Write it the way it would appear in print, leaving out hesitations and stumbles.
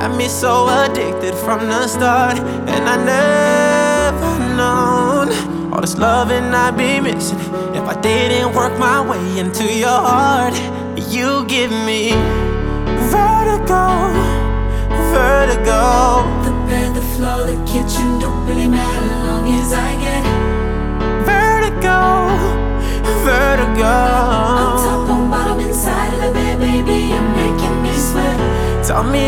Had me so addicted from the start, and I never known all this loving I'd be missing if I didn't work my way into your heart. You give me vertigo, vertigo. The bed, the floor, the kitchen don't really matter long as I get vertigo, vertigo. on top, on bottom, inside of the bed, baby, you're making me sweat. Tell me